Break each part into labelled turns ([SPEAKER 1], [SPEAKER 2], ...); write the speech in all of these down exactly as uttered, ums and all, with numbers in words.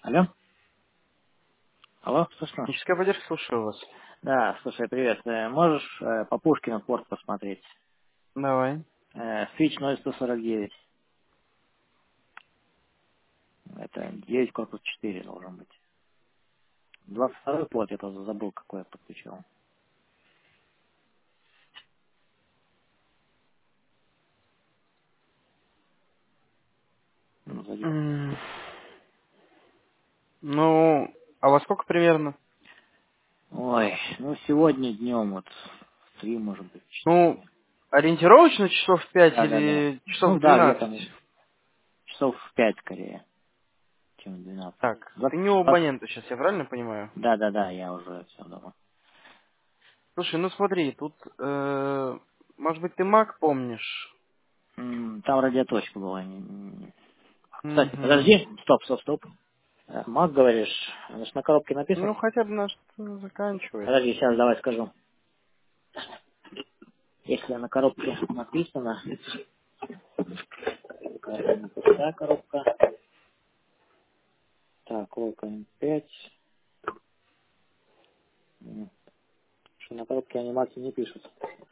[SPEAKER 1] Алло? Алло, слышно?
[SPEAKER 2] Техническая поддержка, слушаю вас.
[SPEAKER 1] Да, слушай, привет. Э, Можешь э, по Пушкину порт посмотреть?
[SPEAKER 2] Давай.
[SPEAKER 1] Э, Switch ноль сто сорок девять. Это девять корпус четыре должен быть. двадцать второй порт, я просто забыл, какой я подключил. Ну, зайди.
[SPEAKER 2] М, Ну, а во сколько примерно?
[SPEAKER 1] Ой, ну сегодня днем вот в три, может быть, в
[SPEAKER 2] Ну,
[SPEAKER 1] четыре.
[SPEAKER 2] ориентировочно часов в пять
[SPEAKER 1] Да, да, да.
[SPEAKER 2] или часов
[SPEAKER 1] Ну
[SPEAKER 2] в
[SPEAKER 1] да, где-то
[SPEAKER 2] двенадцать?
[SPEAKER 1] ну, часов в пять скорее, чем в двенадцать.
[SPEAKER 2] Так, ты
[SPEAKER 1] двадцать,
[SPEAKER 2] не у
[SPEAKER 1] двадцать.
[SPEAKER 2] абонента сейчас, я правильно понимаю?
[SPEAKER 1] Да, да, да, я уже все дома.
[SPEAKER 2] Слушай, ну смотри, тут, э, может быть, ты Mac помнишь?
[SPEAKER 1] М, Там радиоточка была. не- не- Кстати,
[SPEAKER 2] Угу.
[SPEAKER 1] подожди, стоп, стоп, стоп. Э, Мак, говоришь, оно ж на коробке
[SPEAKER 2] Ну,
[SPEAKER 1] написано?
[SPEAKER 2] хотя бы на что заканчивает.
[SPEAKER 1] Подожди, сейчас давай скажу. Если на коробке написано, какая-то не пустая коробка. Так, Волк м пять. М, Что на коробке анимации не пишут.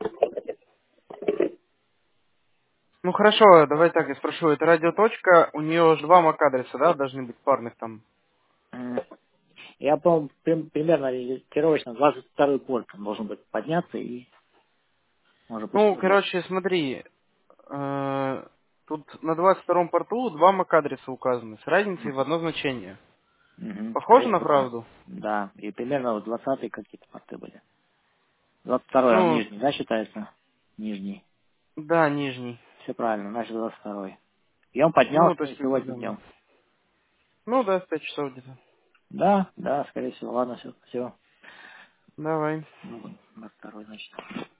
[SPEAKER 2] Ну хорошо, давай так, я спрошу, это радиоточка, у нее же два MAC-адреса, да, должны быть парных там?
[SPEAKER 1] М, Я, по примерно ориентировочно двадцать второй порт он должен быть подняться и может быть
[SPEAKER 2] Ну,
[SPEAKER 1] сто двадцать.
[SPEAKER 2] короче, смотри, э, тут на двадцать втором порту два MAC-адреса указаны с разницей в одно значение.
[SPEAKER 1] Мгм,
[SPEAKER 2] Похоже
[SPEAKER 1] скорее
[SPEAKER 2] на
[SPEAKER 1] всего, да.
[SPEAKER 2] правду?
[SPEAKER 1] Да, и примерно вот двадцатые какие-то порты были. двадцать второй он
[SPEAKER 2] Ну,
[SPEAKER 1] нижний, да, считается? Нижний.
[SPEAKER 2] да, нижний.
[SPEAKER 1] Все правильно, значит двадцать второй. И он
[SPEAKER 2] Ну, то
[SPEAKER 1] поднялся
[SPEAKER 2] есть,
[SPEAKER 1] сегодня
[SPEAKER 2] да.
[SPEAKER 1] днем.
[SPEAKER 2] Ну, да, в пять часов где-то.
[SPEAKER 1] Да, да, скорее всего. Ладно, все, все.
[SPEAKER 2] Давай.
[SPEAKER 1] Ну, на второй, значит.